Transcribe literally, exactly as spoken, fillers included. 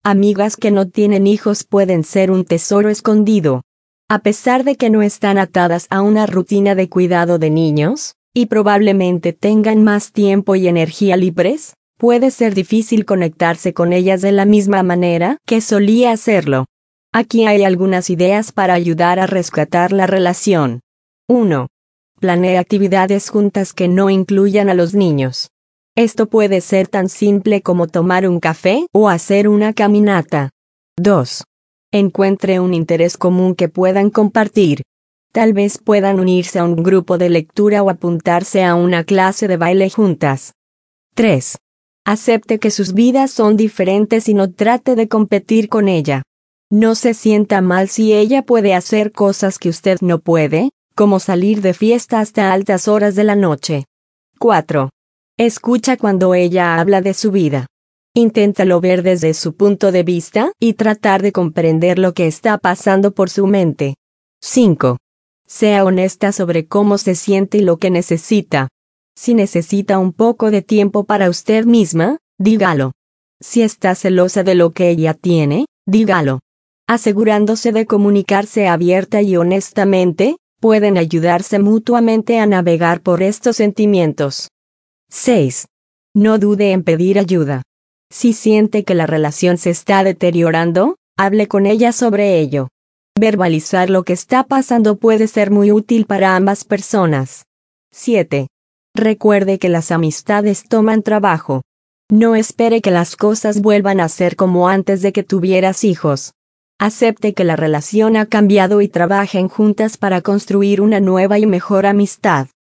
amigas que no tienen hijos pueden ser un tesoro escondido. A pesar de que no están atadas a una rutina de cuidado de niños, y probablemente tengan más tiempo y energía libres, puede ser difícil conectarse con ellas de la misma manera que solía hacerlo. Aquí hay algunas ideas para ayudar a rescatar la relación. uno. Planea actividades juntas que no incluyan a los niños. Esto puede ser tan simple como tomar un café o hacer una caminata. dos. Encuentre un interés común que puedan compartir. Tal vez puedan unirse a un grupo de lectura o apuntarse a una clase de baile juntas. tres. Acepte que sus vidas son diferentes y no trate de competir con ella. No se sienta mal si ella puede hacer cosas que usted no puede, como salir de fiesta hasta altas horas de la noche. cuatro. Escucha cuando ella habla de su vida. Inténtalo ver desde su punto de vista y tratar de comprender lo que está pasando por su mente. cinco. Sea honesta sobre cómo se siente y lo que necesita. Si necesita un poco de tiempo para usted misma, dígalo. Si está celosa de lo que ella tiene, dígalo. Asegurándose de comunicarse abierta y honestamente, pueden ayudarse mutuamente a navegar por estos sentimientos. seis. No dude en pedir ayuda. Si siente que la relación se está deteriorando, hable con ella sobre ello. Verbalizar lo que está pasando puede ser muy útil para ambas personas. siete. Recuerde que las amistades toman trabajo. No espere que las cosas vuelvan a ser como antes de que tuvieras hijos. Acepte que la relación ha cambiado y trabajen juntas para construir una nueva y mejor amistad.